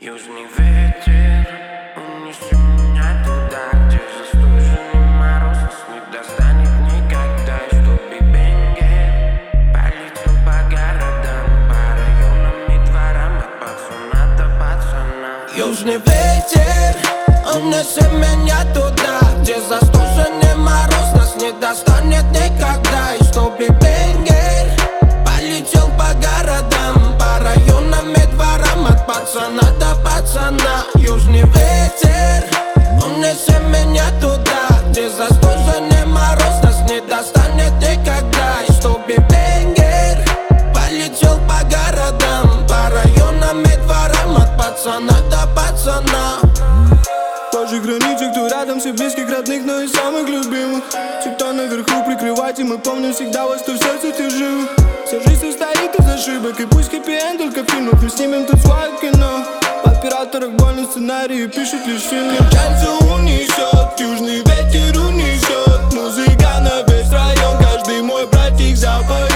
Южный ветер унесет меня туда, где заслуженный мороз нас не достанет никогда. И что бибенгер полетел по городам, по районам и дворам, от пацана до пацана. Южный ветер унесет меня туда, где заслуженный мороз нас не достанет никогда. И что бибенгер полетел по городам, по районам и дворам, от пацана до пацана. Южный ветер унесет меня туда, где заслуженный мороз нас не достанет никогда. И что бибенгер полетел по городам, по районам и дворам, от пацана до пацана. Ваших границах, кто рядом, всех близких, родных, но и самых любимых. Те, кто наверху, прикрывайте, мы помним всегда вас, кто в сердце ты жив. Вся жизнь состоит из ошибок, и пусть хэппи-энд только в фильмах. Мы снимем тут свое кино. В операторах больный сценарий, пишут лишь фильмы. Пальцы унесет, южный ветер унесет. Музыка на весь район, каждый мой братик запоет.